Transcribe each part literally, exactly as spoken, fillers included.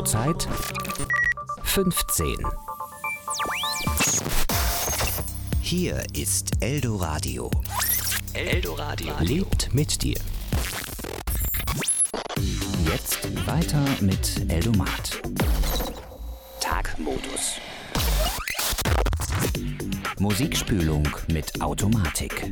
Uhrzeit fünfzehn. Hier ist Eldoradio. Eldoradio lebt mit dir. Jetzt weiter mit Eldomat. Tagmodus. Musikspülung mit Automatik.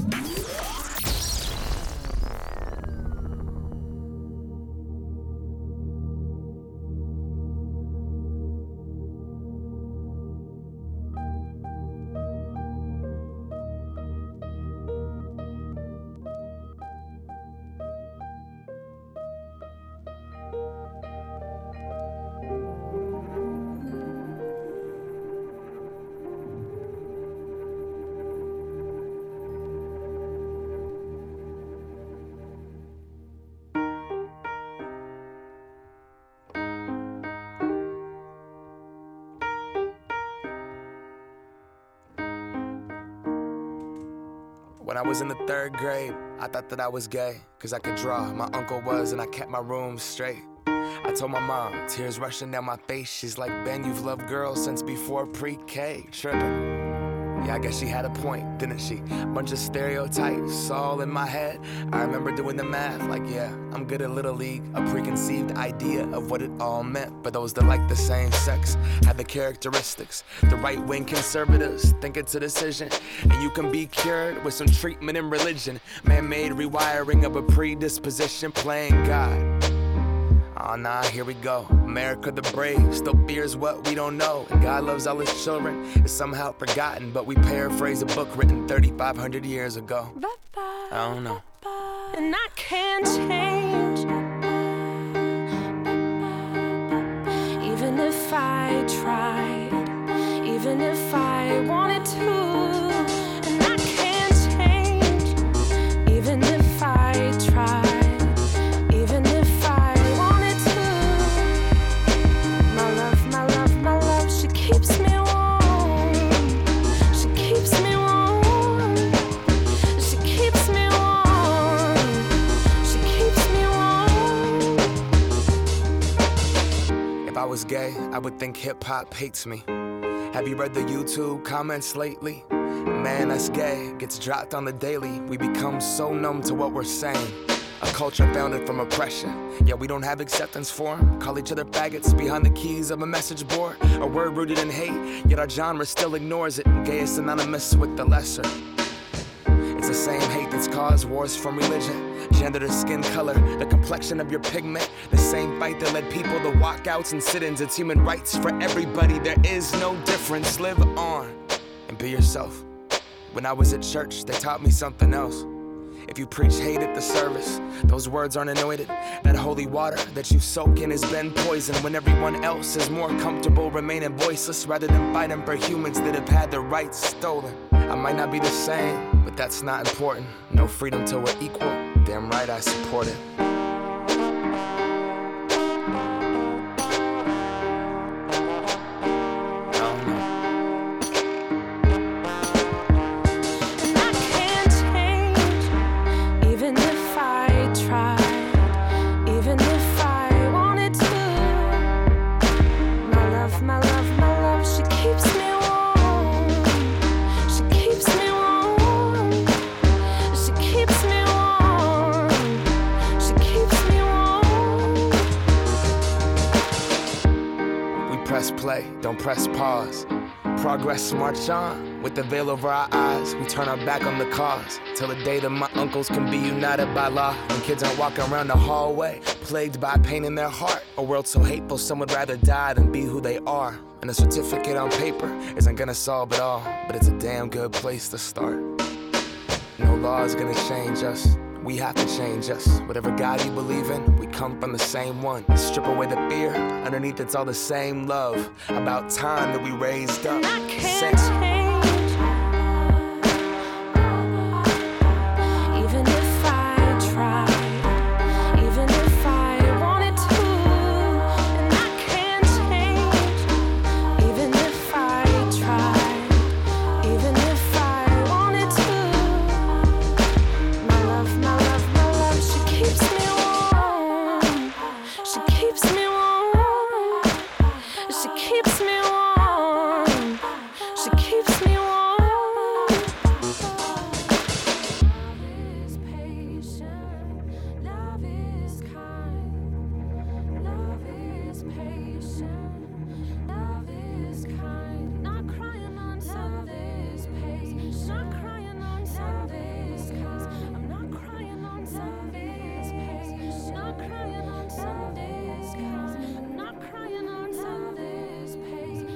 When I was in the third grade, I thought that I was gay, cause I could draw. My uncle was, and I kept my room straight. I told my mom, tears rushing down my face. She's like, Ben, you've loved girls since before pre-K. Trippin'. Yeah, I guess she had a point, didn't she? Bunch of stereotypes all in my head. I remember doing the math, like, yeah, I'm good at Little League. A preconceived idea of what it all meant. But those that like the same sex had the characteristics. The right-wing conservatives think it's a decision, and you can be cured with some treatment in religion. Man-made rewiring of a predisposition, playing God. Oh nah, here we go. America the brave still fears what we don't know. And God loves all his children. It's somehow forgotten, but we paraphrase a book written thirty-five hundred years ago. I don't know. And I can't change, even if I tried, even if I wanted to. And I can't change, even if I tried. If I was gay, I would think hip-hop hates me. Have you read the YouTube comments lately? Man, that's gay, gets dropped on the daily. We become so numb to what we're saying. A culture founded from oppression, yet we don't have acceptance for them. Call each other faggots behind the keys of a message board. A word rooted in hate, yet our genre still ignores it. Gay is synonymous with the lesser. It's the same hate that's caused wars from religion. Gender to skin color, the complexion of your pigment. The same fight that led people to walkouts and sit-ins. It's human rights for everybody, there is no difference. Live on and be yourself. When I was at church, they taught me something else. If you preach hate at the service, those words aren't anointed. That holy water that you soak in has been poisoned. When everyone else is more comfortable remaining voiceless rather than fighting for humans that have had their rights stolen. I might not be the same, but that's not important. No freedom till we're equal. Damn right I support it. Play, don't press pause. Progress march on. With the veil over our eyes, we turn our back on the cause. Till the day that my uncles can be united by law. When kids aren't walking around the hallway, plagued by pain in their heart. A world so hateful, some would rather die than be who they are. And a certificate on paper isn't gonna solve it all, but it's a damn good place to start. No law is gonna change us. We have to change us. Whatever God you believe in, we come from the same one. Strip away the fear, underneath it's all the same love. About time that we raised up. I can't change, even if I tried, even if I wanted to. And I can't change, even if I tried, even if I wanted to. My love, my love, my love, she keeps me warm. She keeps me warm. keeps me warm. She keeps me warm. Love is patient. Love is kind. Love is patient. Love is kind. Not crying on Sundays, patient. Not crying on Sundays, cause I'm not crying on Sundays, patient. Not crying on Sundays, cause I'm not crying on Sundays, patient.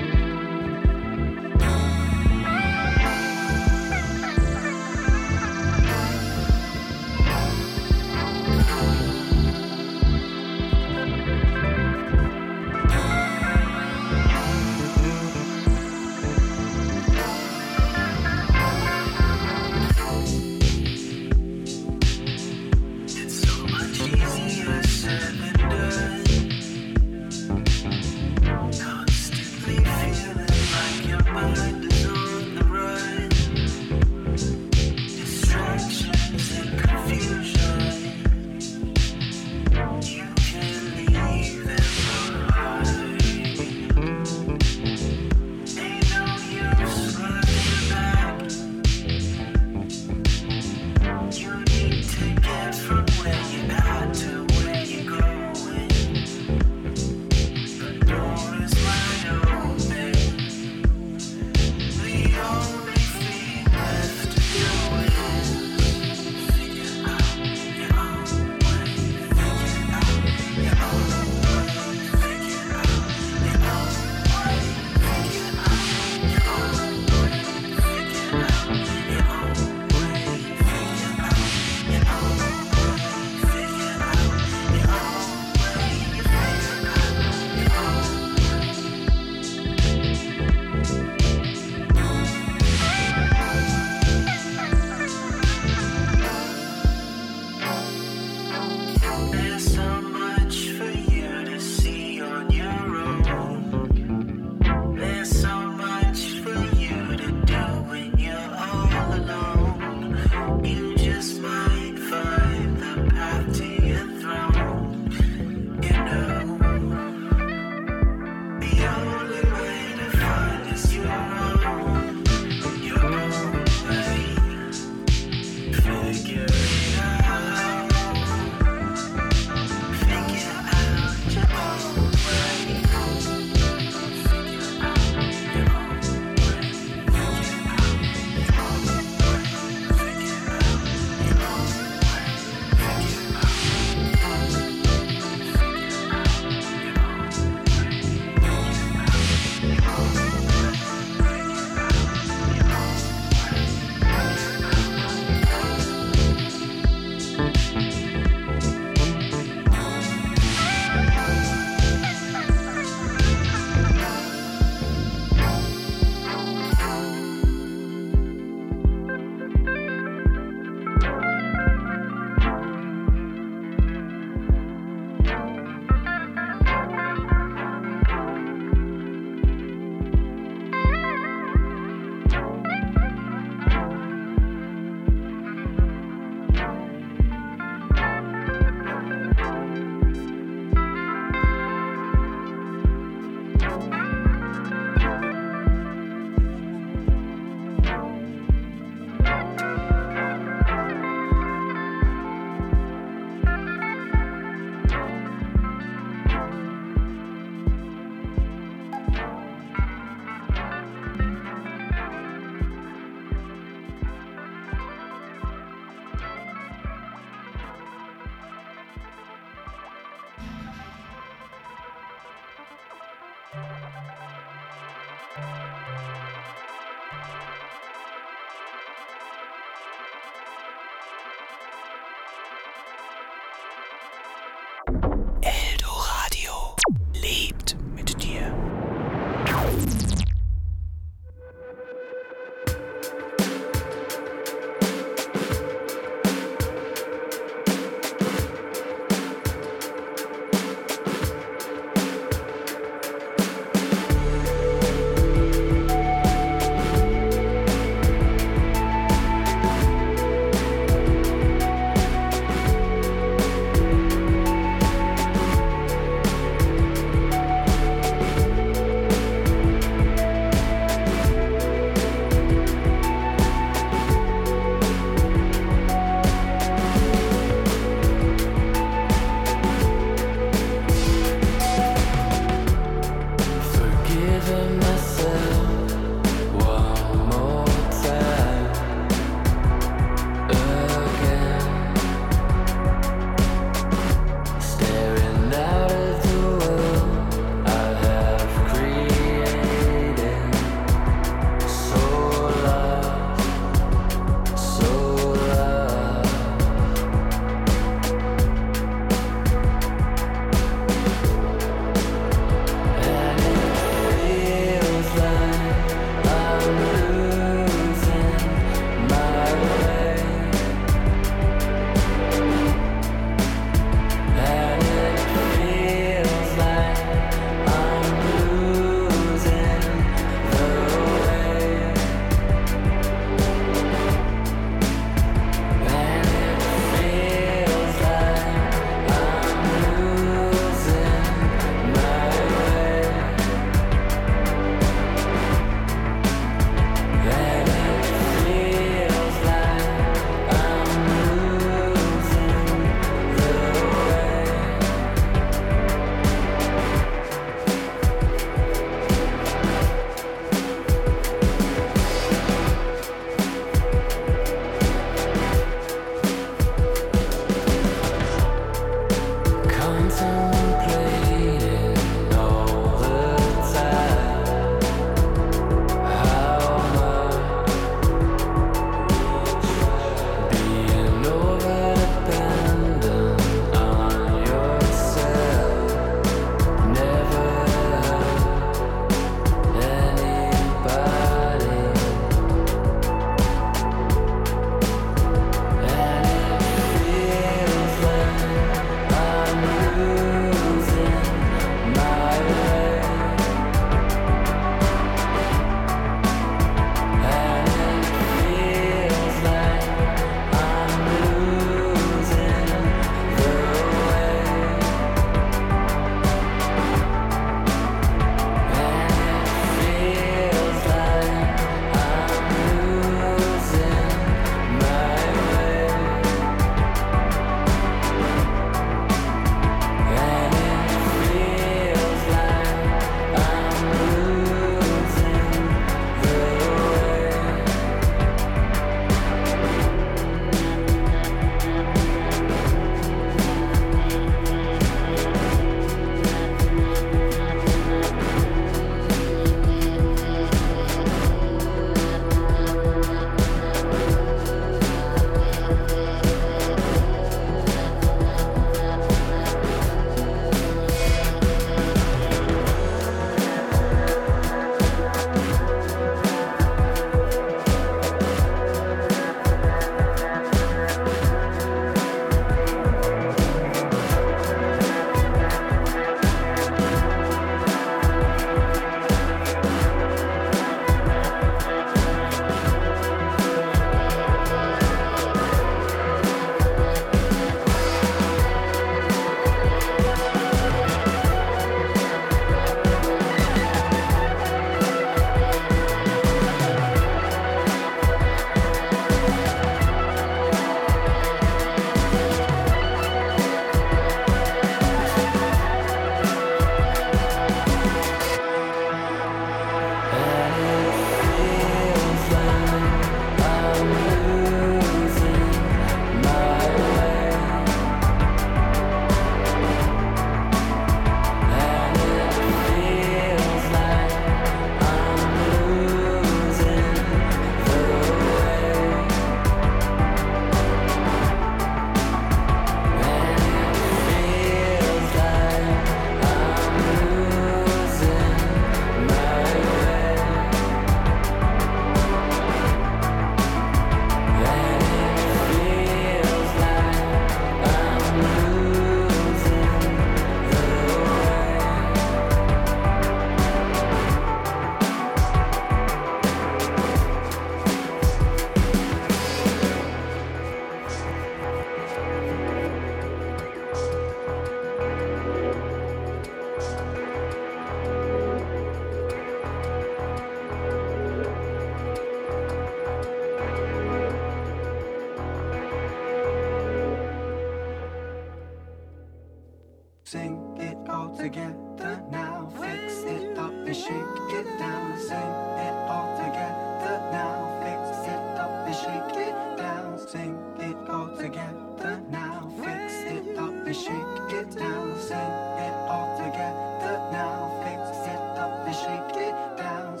Sing it all together now. Fix it up and shake it down. Sing it all together now. Fix it up and shake it down. Sing it all together now. Fix it up and shake it down. Sing it all together now. Fix it up and shake it down.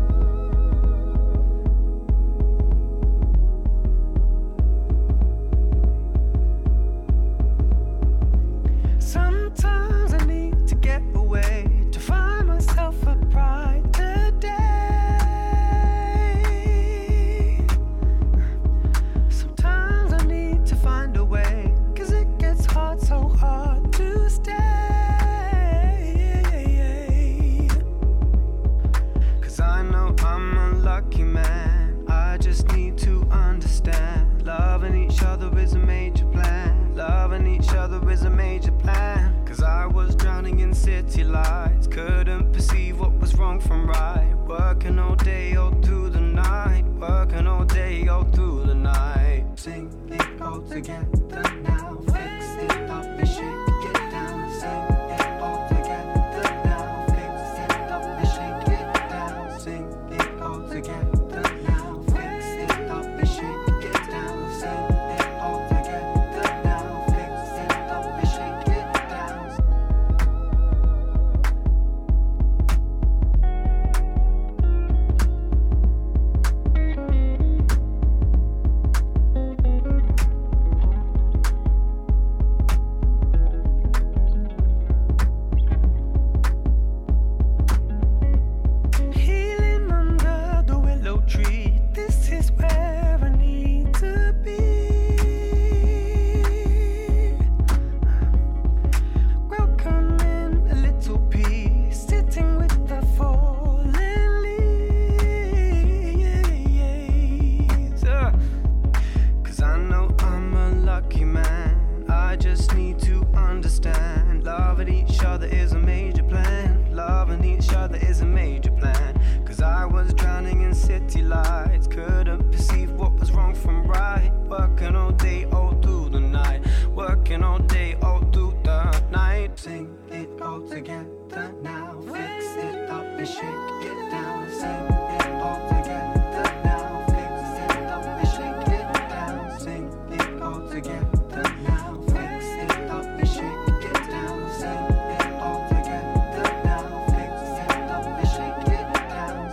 Sometimes I need to get away to find myself a brighter day. Sometimes I need to find a way, 'cause it gets hard, so hard to stay. 'Cause I know I'm a lucky man. I just need to understand. Loving each other is a major plan. Loving each other is a major plan. 'Cause I was drowning in city lights. Couldn't perceive what was wrong from right. Working all day, all through the night. Working all day, all through the night. Sing it all together now. Fix it up and shake it down. Sing it all together now. Fix it up and shake it down. Sing it all together now. Fix it up and shake it down. Sing it all together now. Fix it up and shake it down. Healing under the willow tree. This is where I need to be. Welcoming a little peace, sitting with the fallen leaves. Uh, 'Cause I know I'm a lucky man. I just need to understand. Loving each other is a major plan. Loving each other is a major plan. 'Cause I was drowning in city lights. Couldn't perceive what was wrong from right. Working all day, all through the night. Working all day, all through the night. Sing it all together now. Fix it up and shake it down. Sing it all together now. Fix it up and shake it down. Sing it all together now. Fix it up and shake it down. Sing it all together now. Fix it up and shake it down.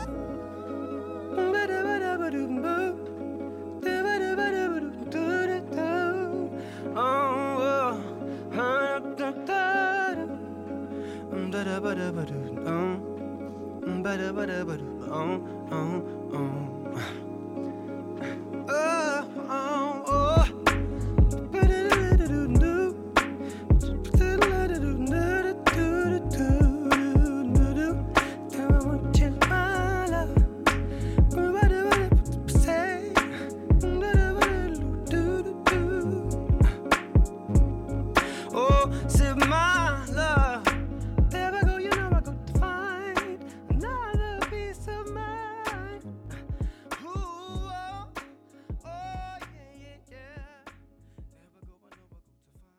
Oh, sip my love. There I go, you know I got to find another piece of mind. Ooh, oh, oh, yeah, yeah, yeah. There I go, I know I got to find.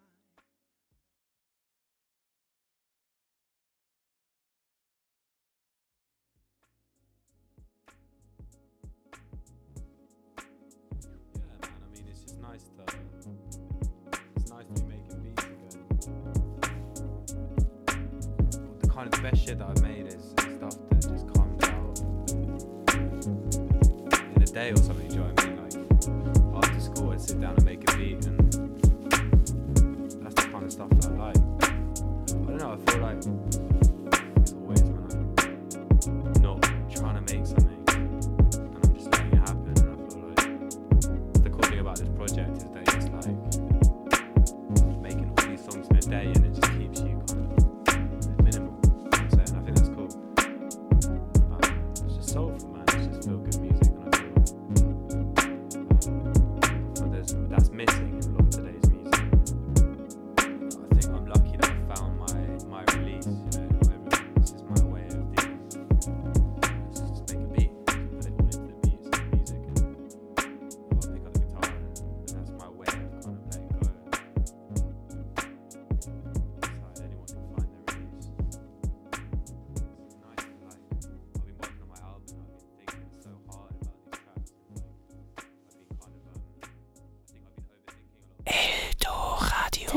Yeah, man. I mean, it's just nice to. It's nice to be making beats again. The kind of the best shit that I've made is stuff that just comes out in a day or something. Do you know what I mean? Like after school, I'd sit down and make a beat, and that's the kind of stuff that I like. I don't know. I feel like it's always when I'm not trying to make something and I'm just letting it happen. And I feel like the cool thing about this project is that it's like making all these songs in a day, and it just keeps you kind of minimal. You know what I'm saying? I think that's cool. Um, it's just soulful, man. It's just feel good music, and I feel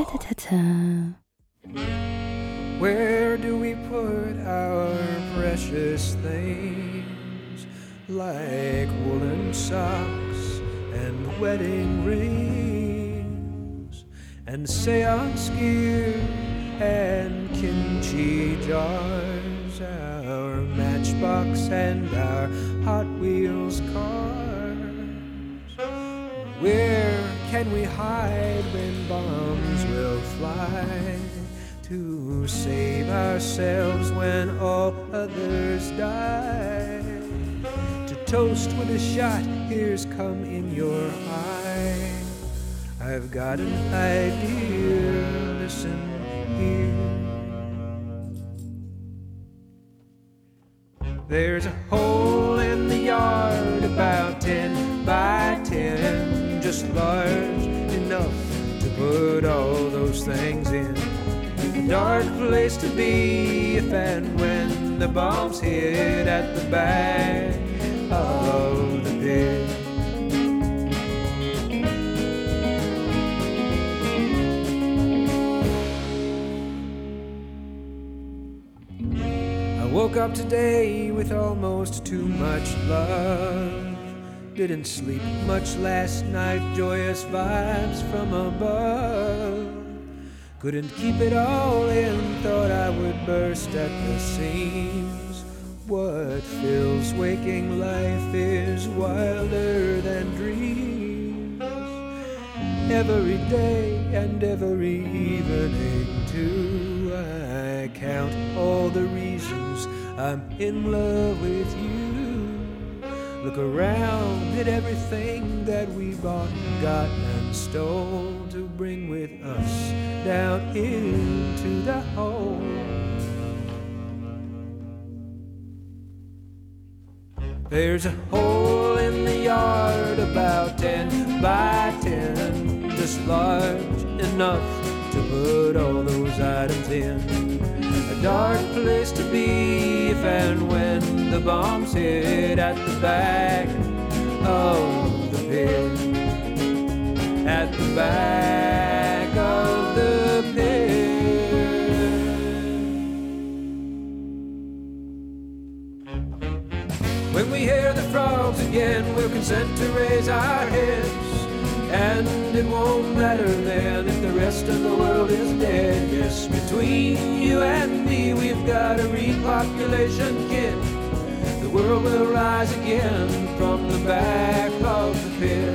Ta-ta-ta-ta. Where do we put our precious things, like woolen socks and wedding rings, and seance gear and kimchi jars, our matchbox and our Hot Wheels cars? Where can we hide when bombs will fly, to save ourselves when all others die? To toast with a shot, here's come in your eye. I've got an idea, listen here. There's a hole in the yard about ten by ten, just large enough to put all those things in. A dark place to be if and when the bombs hit at the back of the pit. I woke up today with almost too much love. Didn't sleep much last night, joyous vibes from above. Couldn't keep it all in, thought I would burst at the seams. What fills waking life is wilder than dreams. Every day and every evening too, I count all the reasons I'm in love with you. Look around at everything that we bought, got and stole to bring with us down into the hole. There's a hole in the yard about ten by ten, just large enough to put all those items in. A dark place to be if and when the bombs hit at the back of the pit. At the back of the pit. When we hear the frogs again, we'll consent to raise our heads. And it won't matter then if the rest of the world is dead. Yes, between you and me, we've got a repopulation kit. The world will rise again from the back of the pit.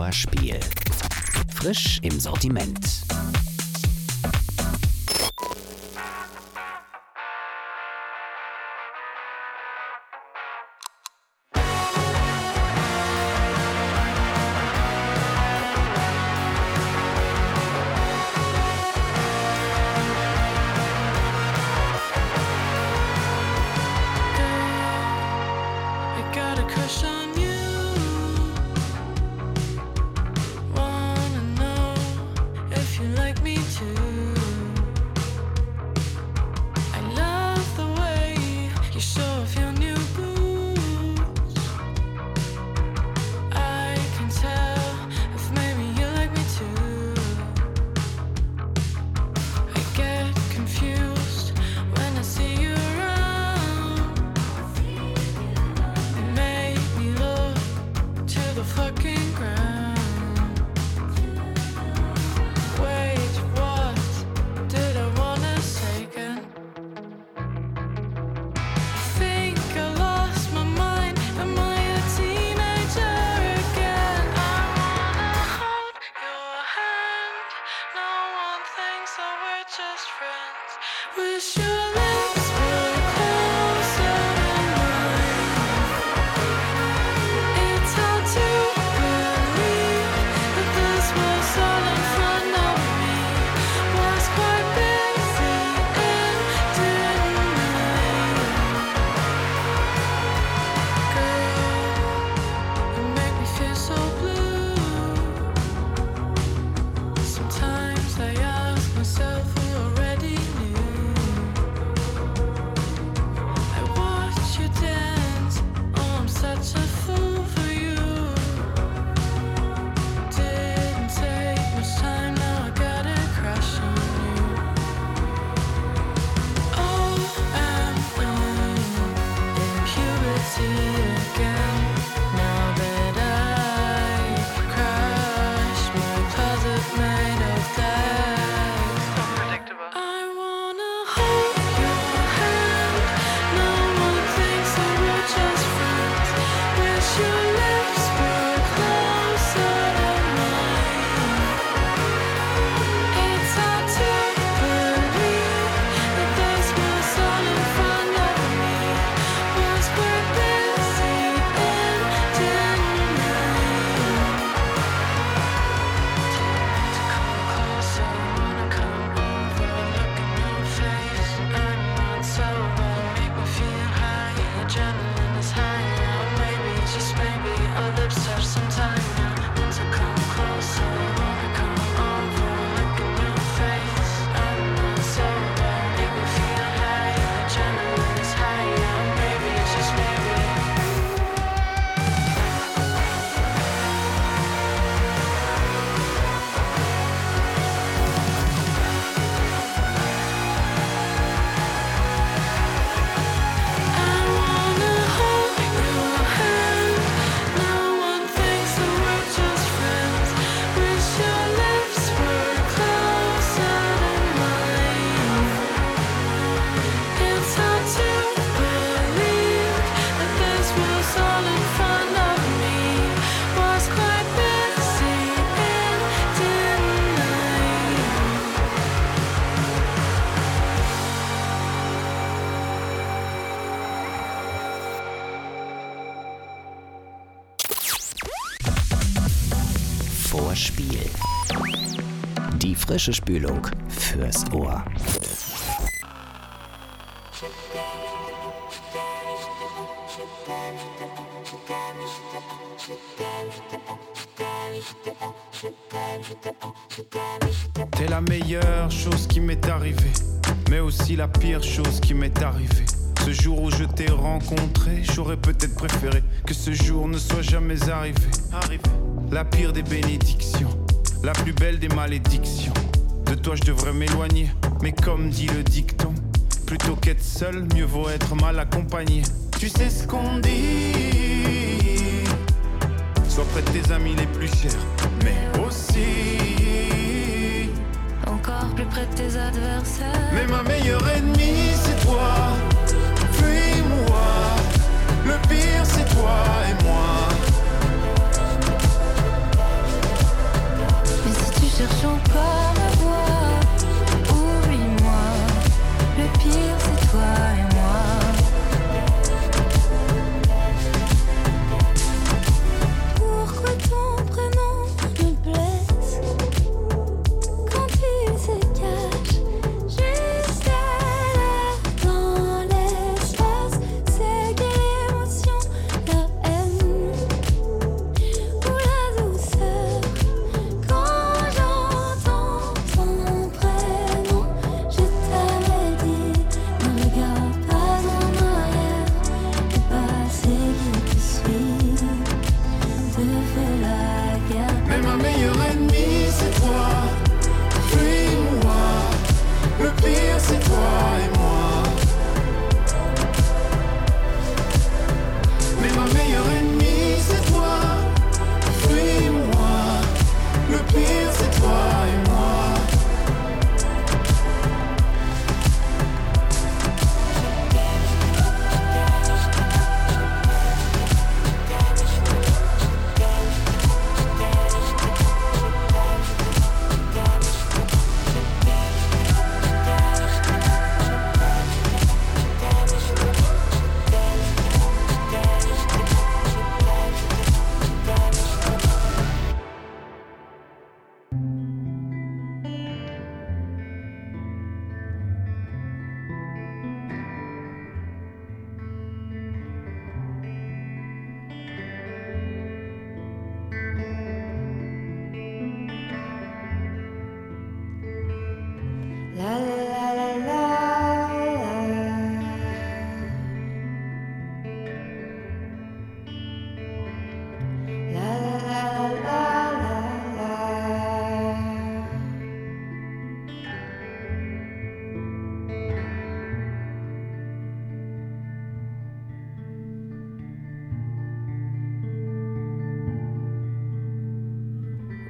Vorspiel. Frisch im Sortiment. Vorspiel. Die frische Spülung fürs Ohr. T'es la meilleure chose qui m'est arrivée, mais aussi la pire chose qui m'est arrivée. Ce jour où je t'ai rencontré, j'aurais peut-être préféré que ce jour ne soit jamais arrivé. Arrivé. La pire des bénédictions, la plus belle des malédictions. De toi je devrais m'éloigner, mais comme dit le dicton, plutôt qu'être seul, mieux vaut être mal accompagné. Tu sais ce qu'on dit, sois près de tes amis les plus chers, mais aussi encore plus près de tes adversaires. Mais ma meilleure ennemie c'est toi, fuis-moi. Le pire c'est toi et moi.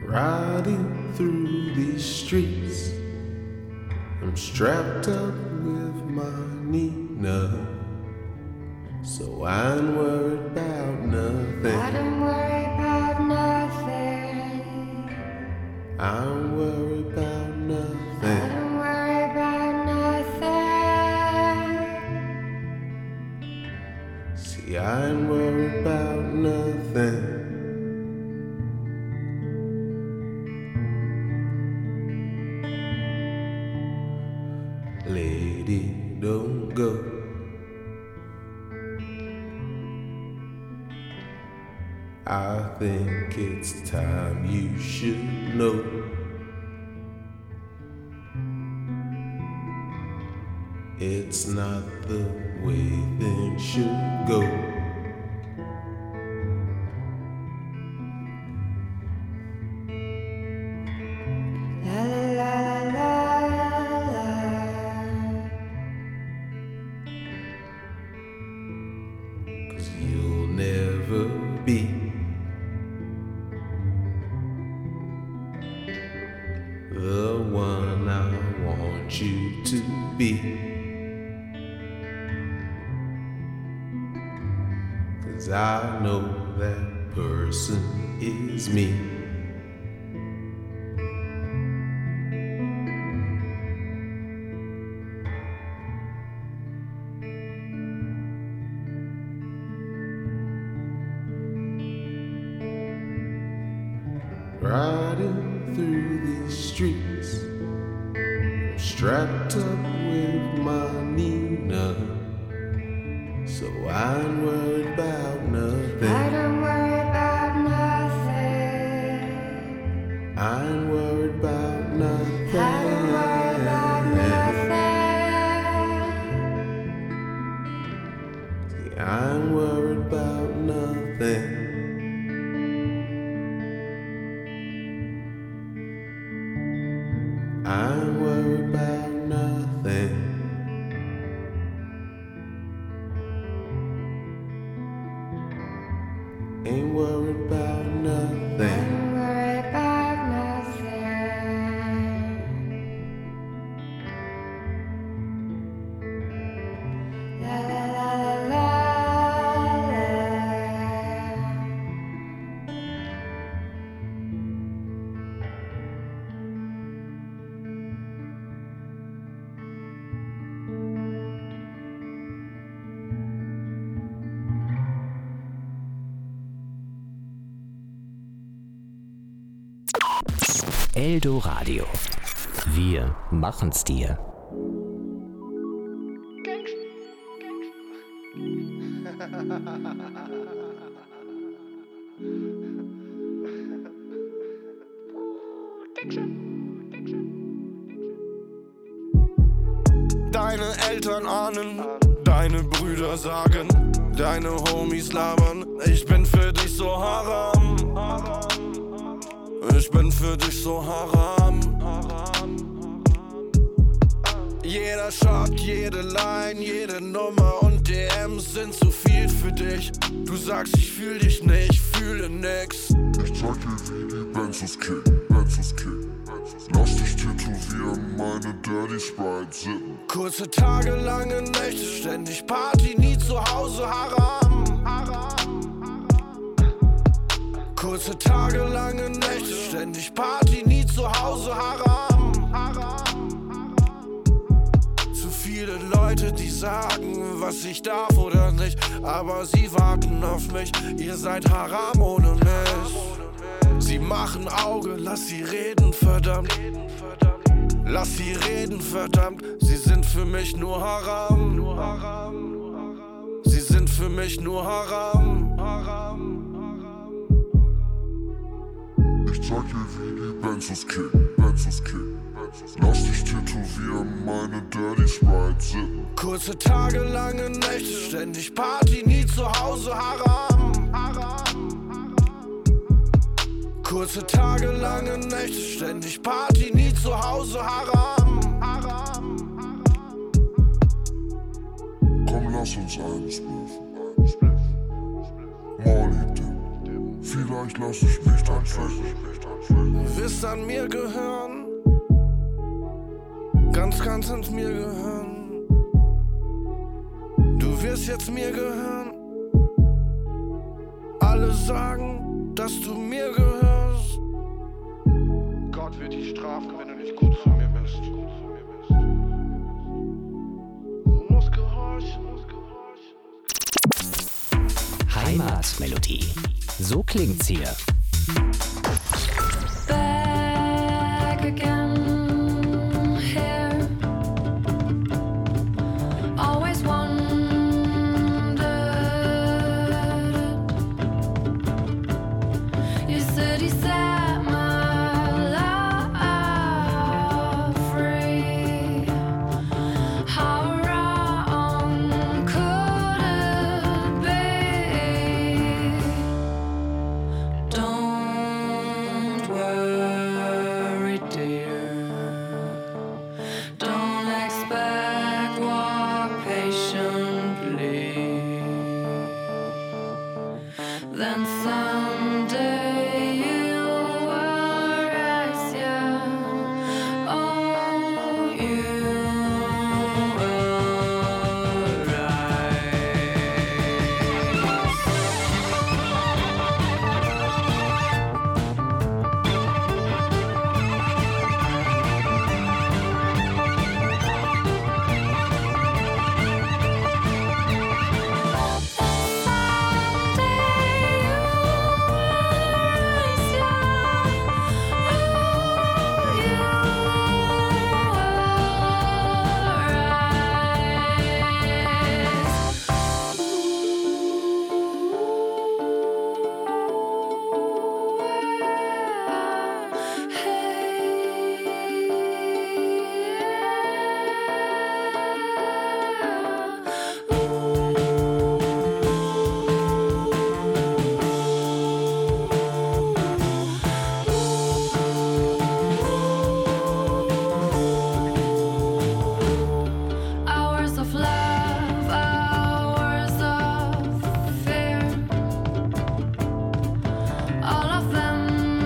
Riding through these streets, I'm strapped up with my Nina, so I ain't worried about nothing. I don't worry about nothing. I don't worry about nothing. I don't worry about nothing. See, I ain't worried about nothing. Lady, don't go. I think it's time you should know. It's not the way things should go. La la la la la. 'Cause you'll never be the one I want you to be. 'Cause I know that person is me. Riding through these streets, I'm strapped up with my Nina, so I ain't worried about nothing. I don't worry about nothing. I ain't worried about nothing. I don't worry about nothing. See, I ain't worried about nothing. I ain't worried about nothing. Ain't worried about nothing. Don't worry about nothing. La la la la la. Eldoradio. Wir machen's dir. Deine Eltern ahnen, deine Brüder sagen, deine Homies labern, ich bin für dich so haram. Ich bin für dich so haram. Jeder Shot, jede Line, jede Nummer und D Ms sind zu viel für dich. Du sagst, ich fühl dich nicht, fühle nix. Ich zeig dir, wie die Benzos kicken, Benzos kicken. Lass dich tätowieren, meine Dirty Sprite sippen. Kurze Tage, lange Nächte, ständig Party, nie zu Hause, haram. Kurze Tage, lange Nächte, ständig Party, nie zu Hause, haram. Zu viele Leute, die sagen, was ich darf oder nicht, aber sie warten auf mich, ihr seid haram ohne mich. Sie machen Auge, lass sie reden, verdammt. Lass sie reden, verdammt. Sie sind für mich nur haram. Sie sind für mich nur haram. Ich zeig dir, wie die Benzos kicken, Benzos kicken. Lass dich tätowieren, meine Dirty Sprite sippen. Kurze Tage, lange Nächte, ständig Party, nie zu Hause, haram. Kurze Tage, lange Nächte, ständig Party, nie zu Hause, haram. Komm, lass uns eines spliffen. Molly Dip, vielleicht lass ich mich dann ficken. wirst an mir gehören, ganz, ganz an mir gehören. Du wirst jetzt mir gehören. Alle sagen, dass du mir gehörst. Gott wird dich strafen, wenn du nicht gut zu mir bist. Du musst gehorchen. Heimatmelodie. So klingt's hier. Back again here. Always wondered it. You said he set my love free. How wrong could it be? Don't worry, dear. Don't expect, walk patiently. Then someday you will rise, yeah. Oh, you will hours of love, hours of fear. All of them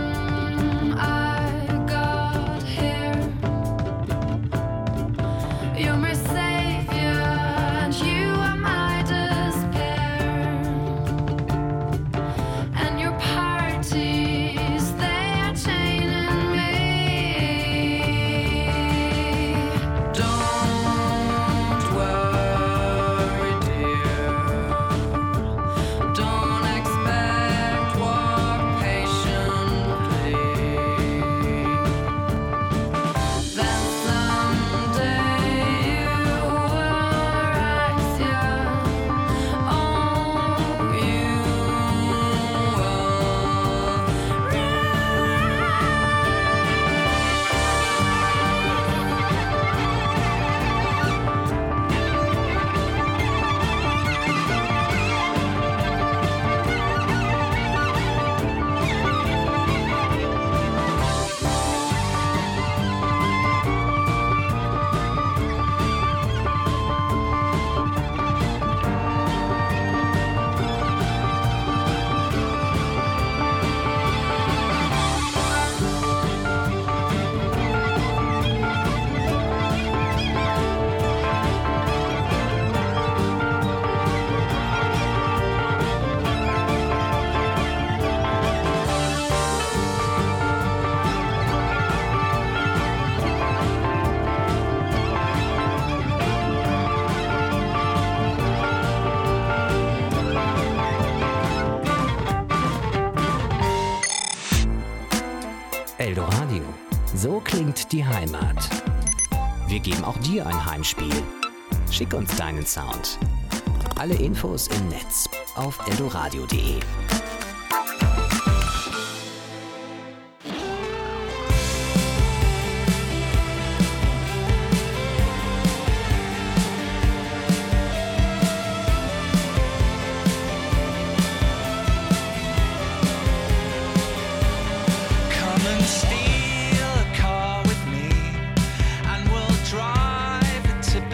I got here. You're my savior, and you are my despair. And your parties, they are chaining me. Don't worry, dear. Don't expect, walk patiently. Then someday you will rise, yeah. Oh, you Eldoradio. So klingt die Heimat. Wir geben auch dir ein Heimspiel. Schick uns deinen Sound. Alle Infos im Netz auf eldoradio punkt de. Come and steal a car with me, and we'll drive it to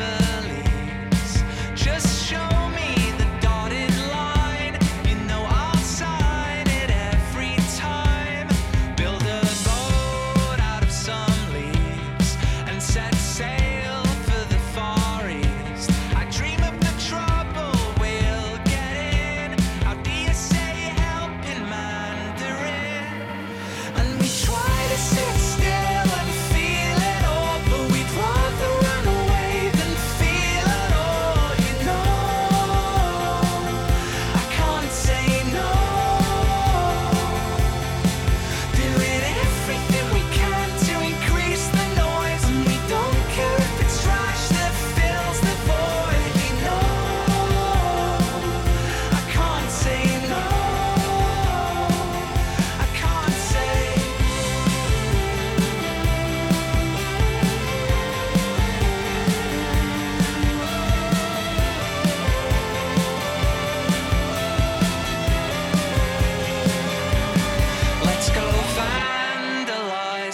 Belize. Just show me the dotted line, you know I'll sign.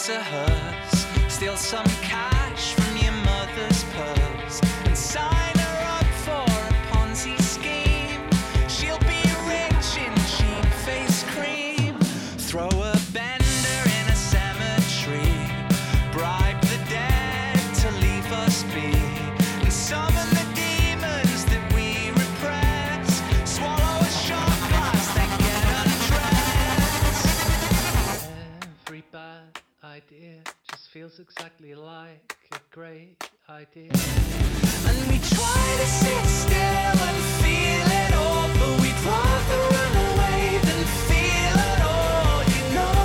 it's a hearse. Steal some cash from your mother's purse and sign her up for a Ponzi scheme. She'll be rich in cheap face cream. Throw a bender in a cemetery. Bribe the dead to leave us be. And summon the demons that we repress. Swallow a shot glass, then get undressed. Every bad idea just feels exactly like a great idea. And we try to sit still and feel it all, but we'd rather run away than feel it all, you know.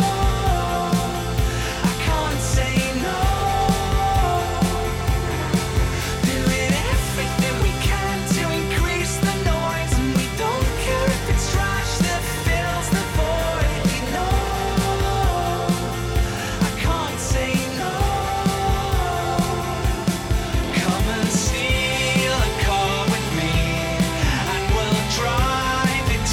I can't say no. Doing everything we can to increase the noise, and we don't care if it's trash that fills the void, you know. I can't say no. Come and steal a car with me, and we'll drive it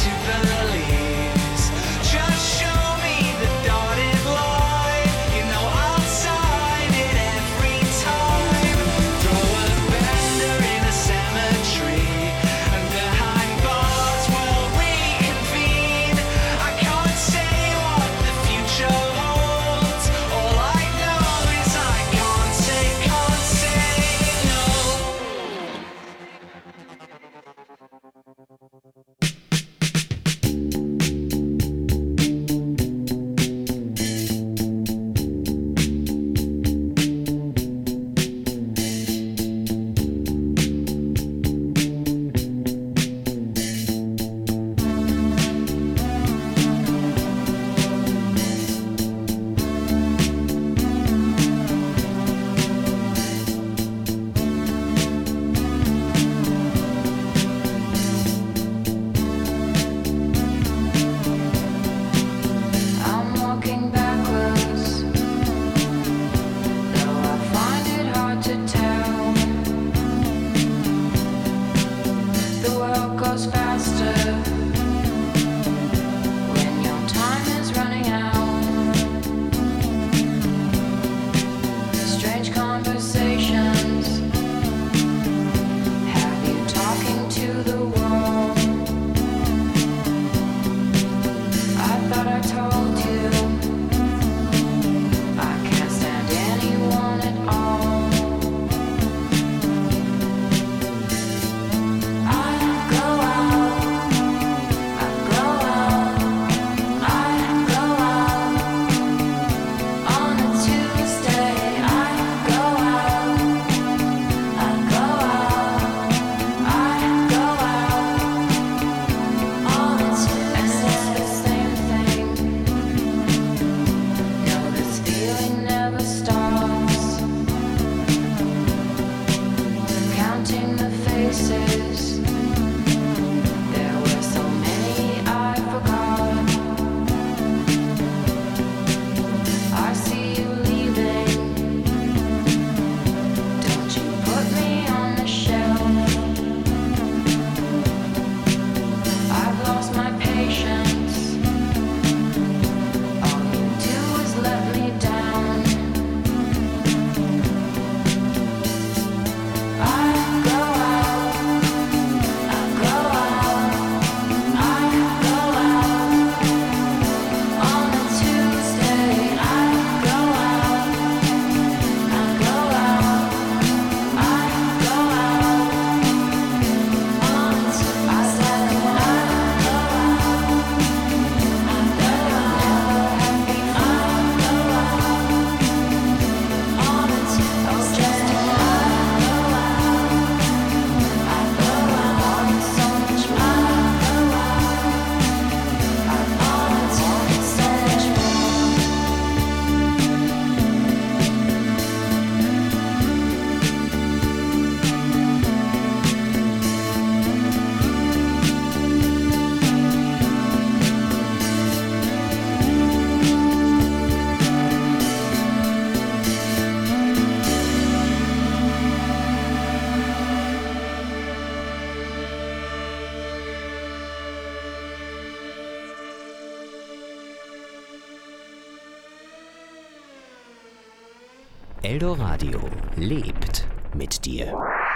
Eldoradio lebt mit dir.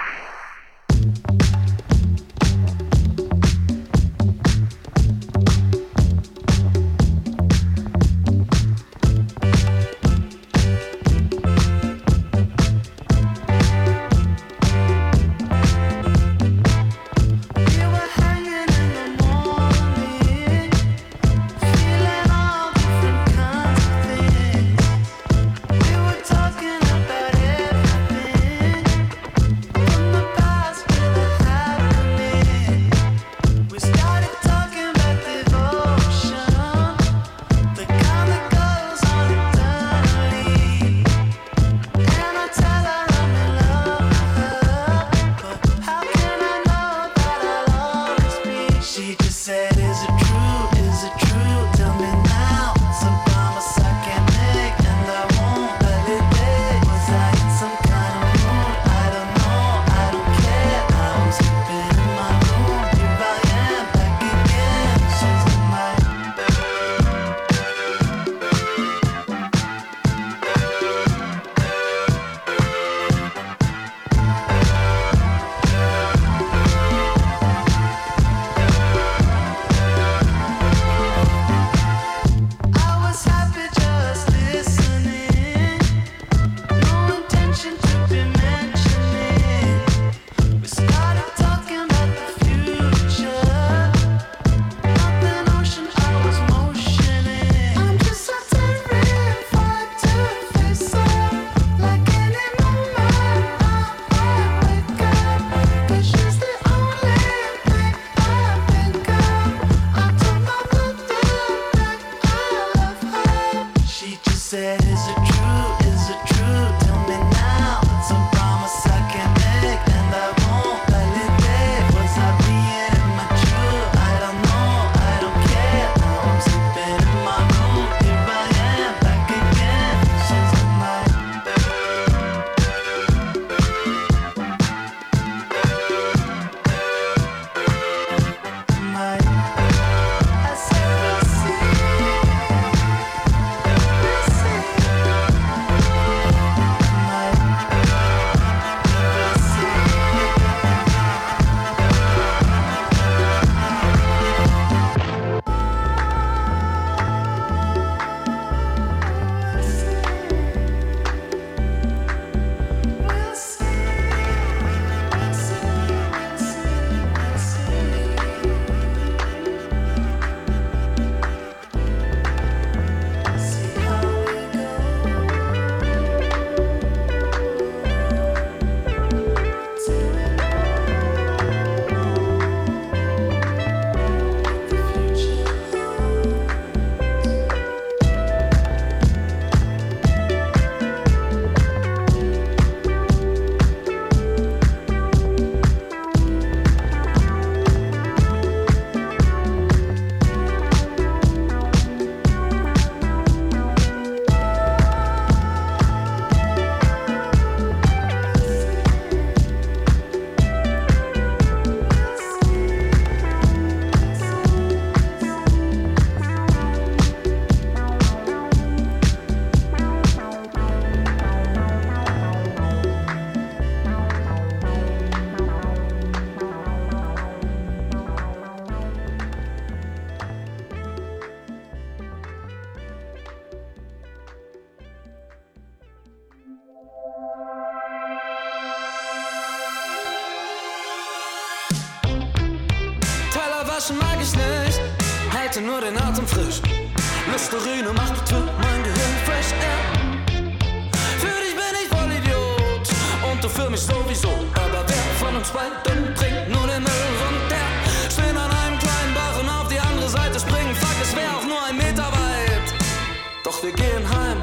Waschen mag ich nicht, halte nur den Atem frisch. Listerine macht mit mein Gehirn fresh air. Für dich bin ich voll Idiot und du für mich sowieso. Aber wer von uns beiden trinkt nur den Müll runter? Stehen an einem kleinen Bach und auf die andere Seite springen. Fuck, es wär auch nur ein Meter weit. Doch wir gehen heim.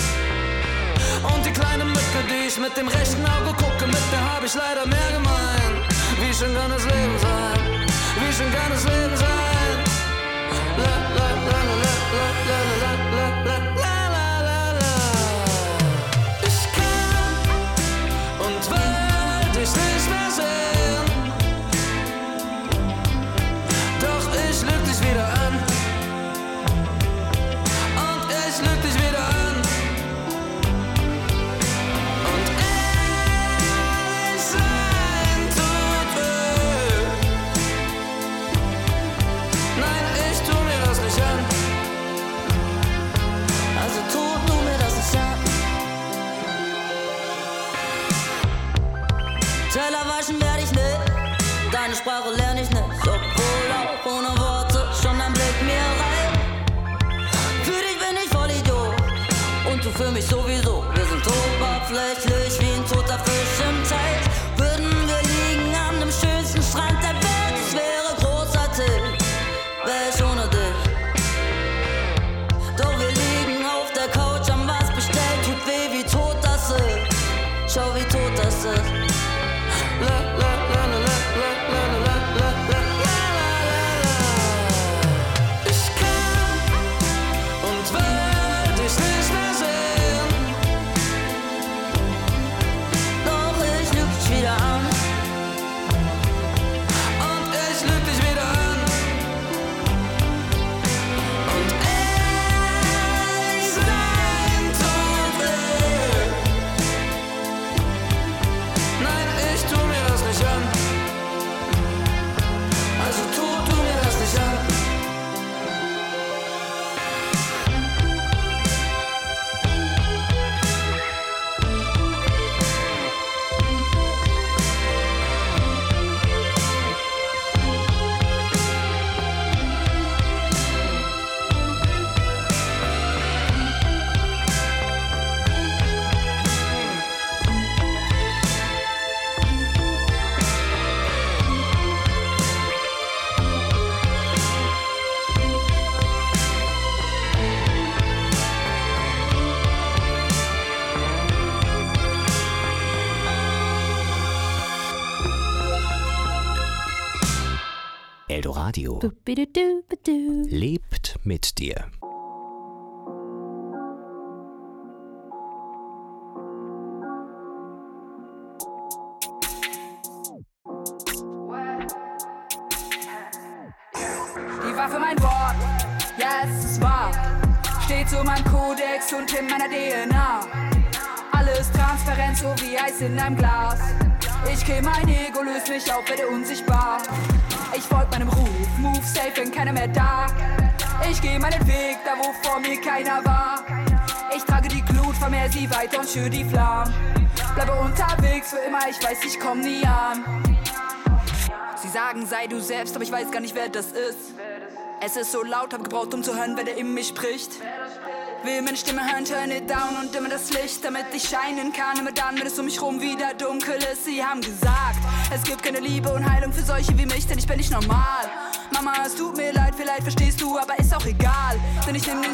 Und die kleine Mücke, die ich mit dem rechten Auge gucke, mit der hab ich leider mehr gemein. Wie schön kann das Leben sein? Wie schön kann das Leben sein? La la la la la la la la la la la la. Ich kann und will dich nicht mehr sehen. Doch ich lüg dich wieder an. Und ich lüg dich wieder an. für mich sowieso. Wir sind oberflächlich wie ein toter Fisch im Zelt. Würden wir liegen an dem schönsten Strand der Welt, es wäre großartig, wär ich ohne dich. Doch wir liegen auf der Couch, haben was bestellt, tut weh, wie tot das ist. Schau, wie tot das ist. La, la, la, la, la, la, la, la, la, la, la. Ich kann und will dich nicht mehr sehen. Doch ich lüg dich wieder an. Und ich lüg dich wieder an. Und ich sein tut weh. Nein, ich tu mir das nicht an. Also tu, tu mir das nicht an. Eldoradio Bubidudubidu. lebt mit dir. Die Waffe mein Wort, ja es ist wahr. Steht so mein Kodex und in meiner D N A. Alles transparent, so wie Eis in einem Glas. Ich kill mein Ego, löse mich auf, werde unsichtbar. Ich folg meinem Ruf, move safe, wenn keiner mehr da. Ich geh meinen Weg, da wo vor mir keiner war. Ich trage die Glut, vermehr sie weiter und schür die Flammen. Bleibe unterwegs für immer, ich weiß, ich komm nie an. Sie sagen, sei du selbst, aber ich weiß gar nicht, wer das ist. Es ist so laut, hab gebraucht, um zu hören, wer der in mich spricht. Will meine Stimme hören, turn it down und dimmer das Licht, damit ich scheinen kann. Immer dann, wenn es um mich rum wieder dunkel ist. Sie haben gesagt, es gibt keine Liebe und Heilung für solche wie mich, denn ich bin nicht normal. Mama, es tut mir leid, vielleicht verstehst du, aber ist auch egal. Denn ich nehm den